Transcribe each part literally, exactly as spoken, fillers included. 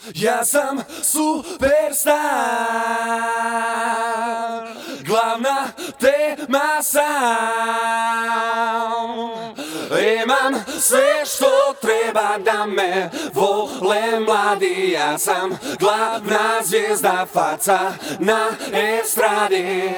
Ja sam superstar, glavna tema sam. Imam sve što treba da me vole mladi. Ja sam glavna zvijezda, faca na estradi.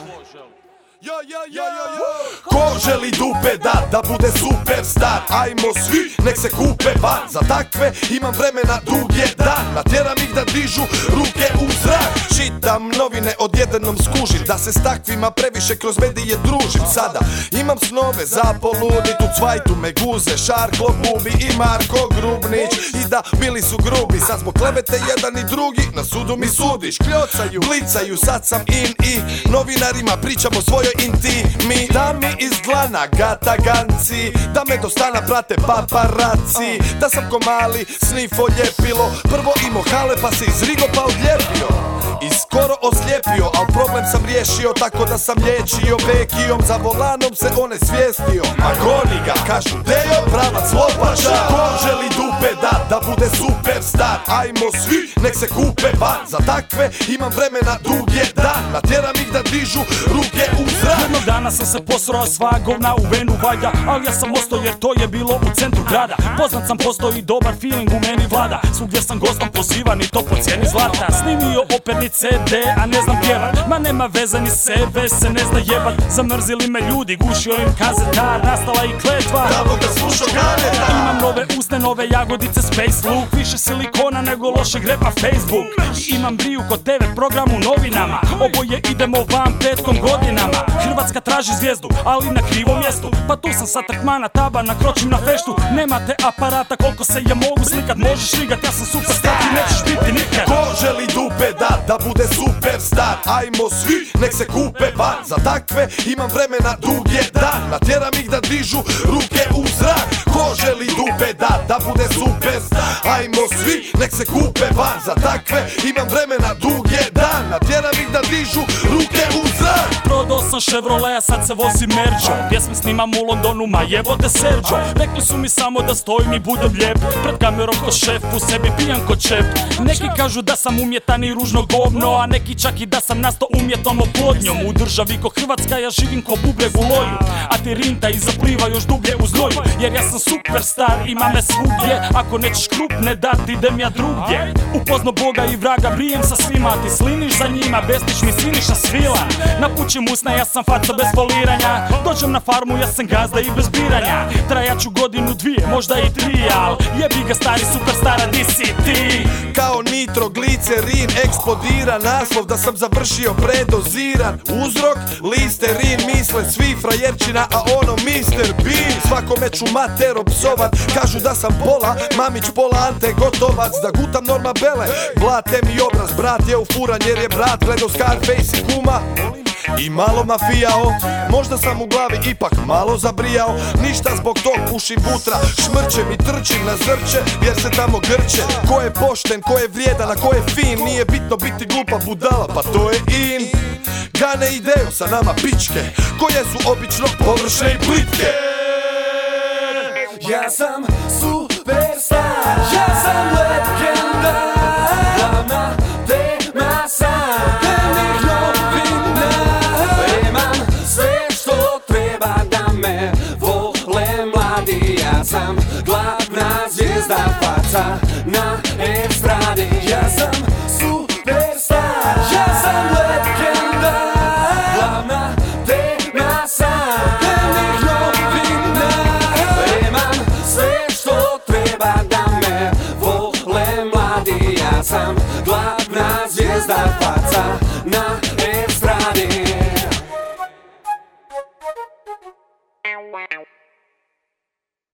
Yo, yo, yo, yo, yo. Ko želi dupe dat, da bude superstar? Ajmo svi, nek se kupe van. Za takve imam vremena, dug je dan. Natjeram ih da dižu ruke u zrak. Čitam novine, odjednom skužim da se s takvima previše kroz medije družim. Sada imam snove za poludit, u cvajtu me guze Šarklo, Bubi i Marko Grubnić. I da bili su grubi, sad zbog klevete jedan i drugi na sudu mi sudiš. Kljocaju, blicaju, sad sam in i novinarima pričam o svojoj intimi. Da mi izglana gata ganci, da me do stana prate paparaci. Da sam ko mali snifo ljepilo, prvo imao hale pa se iz Rigopa odljepio i skoro oslijepio, al problem sam riješio tako da sam liječio vekijom. Za volanom se on svijestio, a goni ga, kažu Dejo, pravac lopača. Ko želi dupe dat, da bude superstar? Ajmo svi, nek se kupe van. Za takve imam vremena, dug je dan. Natjeram ih da dižu ruke u zrak. Jednog dana sam se posrao sva govna u venu valjda, ali ja sam ostao jer to je bilo u centru grada. Poznat sam, postoji dobar feeling u meni vlada. Svugdje sam gostom pozivan i to po cijeni zlata. Snimio operni C D, a ne znam pjevat. Ma nema veze, ni sebe se ne zna jebat. Zamrzili me ljudi, gušio im kazetar. Nastala i kletva, pravo ga slušao kaneta. Imam nove usne, nove jagodice, space look. Više silikona nego lošeg repa Facebook. I imam briju kod te ve programu novinama. Oboje idemo van petkom godinama. Hrvatska traži zvijezdu, ali na krivom mjestu. Pa tu sam sa tretmana taba, nakročim na feštu. Nemate aparata koliko se ja mogu slikat. Možeš ligat, ja sam superstar, ti nećeš biti nikad. Ko želi dupe dat, da bude superstar? Ajmo svi, nek se kupe van. Za takve imam vremena, dug je dan. Natjeram ih da dižu ruke u zrak. Ko želi dupe dat, da bude superstar? Ajmo svi, nek se kupe van. Za takve imam vremena, dug je dan. Natjeram ih da dižu ruke u zrak. Prodao sam Chevrolet, a sad se vozim Merđo. Pjesme snimam u Londonu, ma jebote Serđo. Rekli su mi samo da stojim i budem lijep. Pred kamerom ko šef, u sebi pijan ko čep. Neki kažu da sam umjetan i ružno govno, a neki čak i da sam nastao umjetnom oplodnjom. U državi ko Hrvatska ja živim ko bubreg u loju, a ti rinta i zapliva još dublje u znoju. Jer ja sam superstar, ima me svugdje. Ako nećeš krupne dati, idem ja drugdje. Upozno Boga i vraga, brijem sa svima. Ti sliniš za njima, bestić mi Siniša Svilan. Napućim usna, ja sam faca bez foliranja. Dođem na farmu, ja sam gazda i bez biranja. Trajaću godinu, dvije, možda i tri, al jebi ga stari superstara, di si ti? Kao nitroglicerin eksplodira naslov da sam završio predoziran. Uzrok listerin, misle svi frajerčina, a ono mister Bean. Svakome ću matero psovat, kažu da sam pola Mamić, pola Ante Gotovac. Da gutam Norma Bele, blate mi obraz. Brat je u furan jer je brat gledao Scarface i Kuma i malo mafijao. Možda sam u glavi ipak malo zabrijao. Ništa zbog tog pušim butra, šmrčem i trčim na zrče jer se tamo grče. Ko je pošten, ko je vrijedan, a ko je fin. Nije bitno biti glupa budala, pa to je in. Gane ideju sa nama pičke koje su obično površne i plitke. Ja sam superstar, ja sam legenda, glavna tema sam dnevnih novina. Imam sve što treba da me vole mladi. Ja sam glavna zvijezda, faca na estradi. Ja sam superstar.